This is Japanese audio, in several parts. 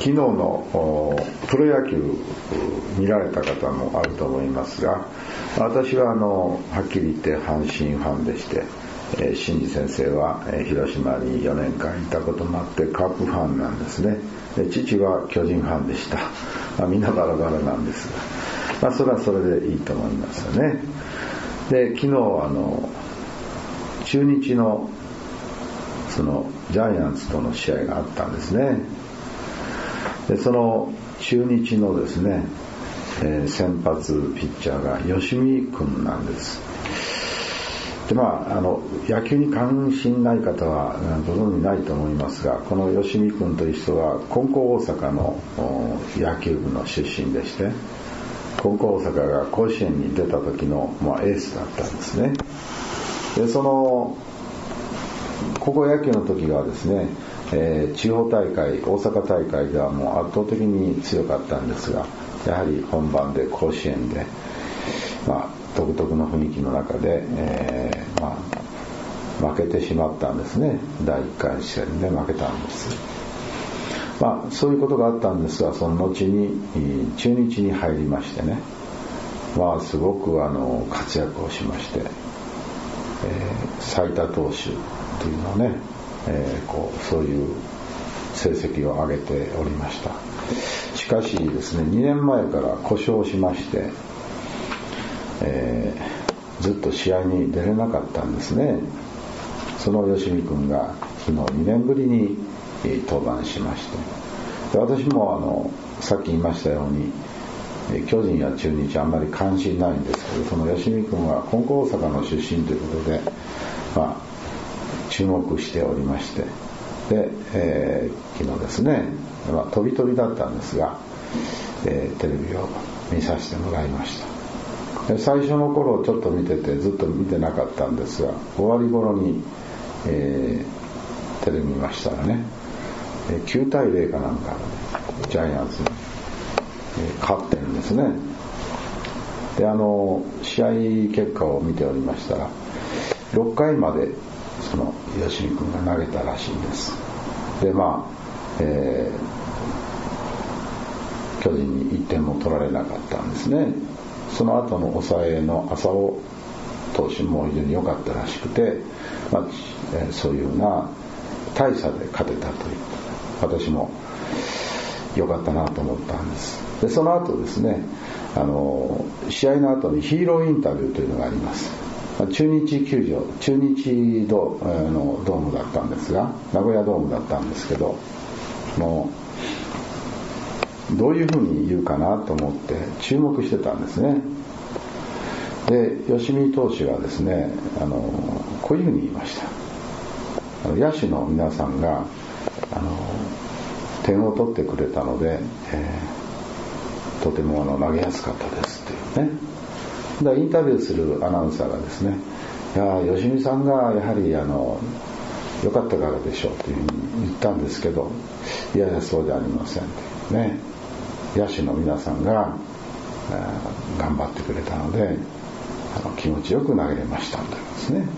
昨日のプロ野球見られた方もあると思いますが、私ははっきり言って阪神ファンでして、新次先生は広島に4年間いたこともあってカープファンなんですね。父は巨人ファンでした。みんなバラバラなんですが、それはそれでいいと思いますよね。で、昨日中日のそのジャイアンツとの試合があったんですね。で、その中日のですね、先発ピッチャーが吉見君なんです。で、野球に関心ない方はご存じないと思いますが、この吉見君という人は金光大阪の野球部の出身でして、金光大阪が甲子園に出た時のエースだったんですね。で、その高校野球の時はですね、地方大会、大阪大会ではもう圧倒的に強かったんですが、やはり本番で甲子園で、独特の雰囲気の中で、負けてしまったんですね。第1回戦で負けたんです。そういうことがあったんですが、その後に中日に入りましてね、すごく活躍をしまして、最多投手というのをね、そういう成績を上げておりました。しかしですね、2年前から故障しまして、ずっと試合に出れなかったんですね。その吉見君が昨日2年ぶりに登板しまして、で、私もさっき言いましたように巨人や中日あんまり関心ないんですけど、その吉見君は金光大阪の出身ということで、注目しておりまして、で、昨日ですね、飛び飛びだったんですが、テレビを見させてもらいました。で、最初の頃ちょっと見ててずっと見てなかったんですが、終わり頃に、テレビ見ましたらね、9対0かなんかジャイアンツに、勝ってるんですね。で、試合結果を見ておりましたら、6回までその吉見君が投げたらしいんです。で、巨人に1点も取られなかったんですね。その後の抑えの浅尾投手も非常に良かったらしくて、そういうような大差で勝てたという、私も良かったなと思ったんです。で、その後ですね、試合の後にヒーローインタビューというのがあります。中日球場、中日ドームだったんですが、名古屋ドームだったんですけど、どういうふうに言うかなと思って注目してたんですね。で、吉見投手がですね、こういうふうに言いました。野手の皆さんが点を取ってくれたので、とても投げやすかったですっていうね。インタビューするアナウンサーがですね、いや、吉見さんがやはり良かったからでしょうというふうに言ったんですけど、いやいやそうじゃありませんっていうね、野手の皆さんが頑張ってくれたので気持ちよく投げれましたんですね。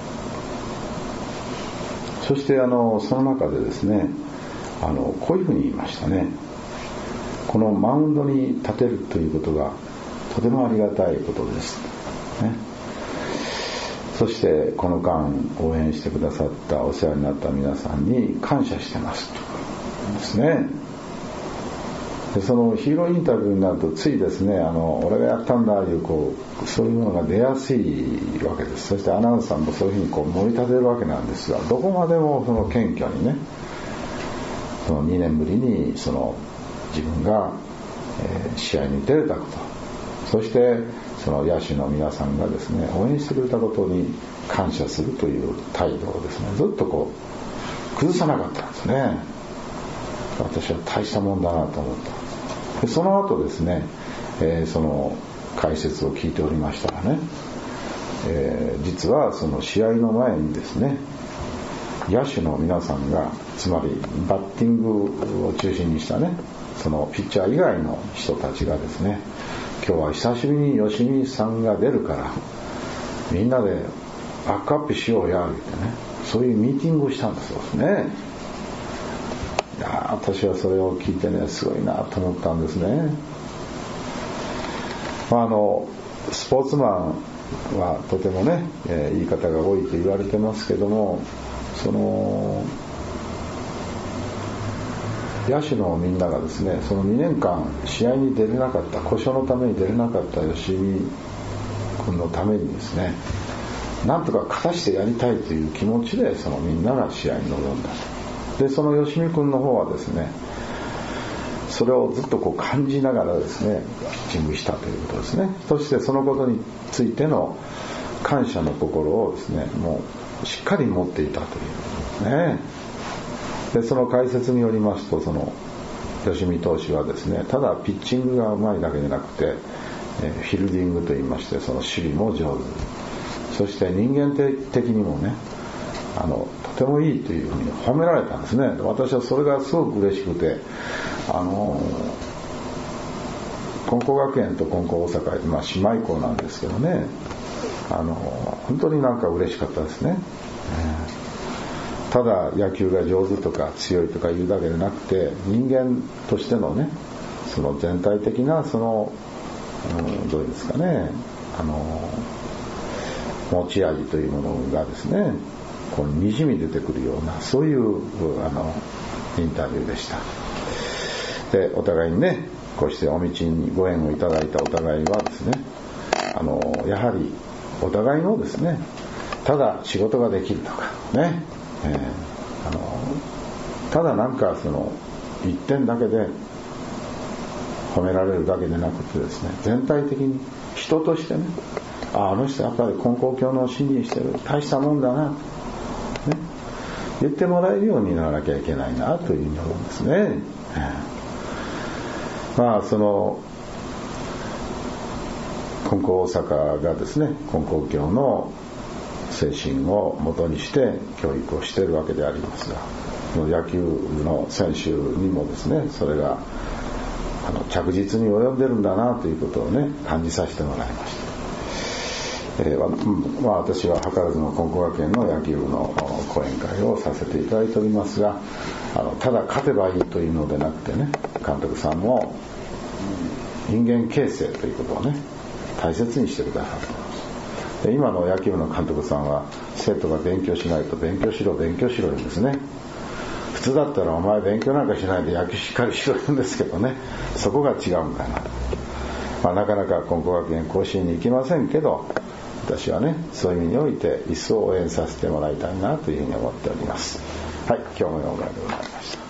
そしてその中でですね、こういうふうに言いましたね。このマウンドに立てるということがとてもありがたいことです、ね。そしてこの間応援してくださったお世話になった皆さんに感謝してますとですね。で、そのヒーローインタビューになるとついですね、俺がやったんだいうそういうものが出やすいわけです。そしてアナウンサーもそういうふうに盛り立てるわけなんですが、どこまでもその謙虚にね、その2年ぶりに自分が、試合に出れたこと、そしてその野手の皆さんがですね応援してくれたことに感謝するという態度をですねずっと崩さなかったんですね。私は大したもんだなと思った。で、その後ですね、その解説を聞いておりましたらね、実はその試合の前にですね、野手の皆さんが、つまりバッティングを中心にしたね、そのピッチャー以外の人たちがですね、今日は久しぶりに吉見さんが出るからみんなでバックアップしようやってね、そういうミーティングをしたんですよね。 いや私はそれを聞いてね、すごいなと思ったんですね。スポーツマンはとてもね、言い方が多いと言われてますけども、その野手のみんながですね、その2年間試合に出れなかった、故障のために出れなかった吉見君のためにですね、なんとか勝たしてやりたいという気持ちでそのみんなが試合に臨んだ。でその吉見君の方はですね、それをずっとこう感じながらですねピッチングしたということですね。そしてそのことについての感謝の心をですね、もうしっかり持っていたということですね。でその解説によりますと、その吉見投手はですね、ただピッチングがうまいだけでなくて、フィルディングといいまして、その守備も上手、そして人間的にもね、とてもいいというふうに褒められたんですね。私はそれがすごく嬉しくて、金光学園と金光大阪、姉妹校なんですけどね、本当になんか嬉しかったですね。ただ野球が上手とか強いとか言うだけでなくて、人間としてのね、その全体的なその、どういうんですかね、持ち味というものがですね、こうにじみ出てくるような、そういうインタビューでした。でお互いにね、こうしてお道にご縁をいただいたお互いはですね、やはりお互いのですね、ただ仕事ができるとかね、ただなんかその一点だけで褒められるだけでなくてですね、全体的に人としてね、あの人やっぱり金光教の信心してる、大したもんだな、ね、言ってもらえるようにならなきゃいけないなというふうに思うんですね。その金光大阪がですね、金光教の精神を元にして教育をしているわけでありますが、野球の選手にもですね、それが着実に及んでるんだなということをね、感じさせてもらいました。私は図らずの金光学園の野球部の講演会をさせていただいておりますが、ただ勝てばいいというのでなくてね、監督さんも人間形成ということをね、大切にしてくださっています。で今の野球部の監督さんは、生徒が勉強しないと勉強しろ勉強しろ言うんですね。普通だったらお前勉強なんかしないで野球しっかりしろ言うんですけどね、そこが違うんだな。なかなか金光学園甲子園に行きませんけど、私はね、そういう意味において一層応援させてもらいたいなというふうに思っております。はい、今日もお願いでございました。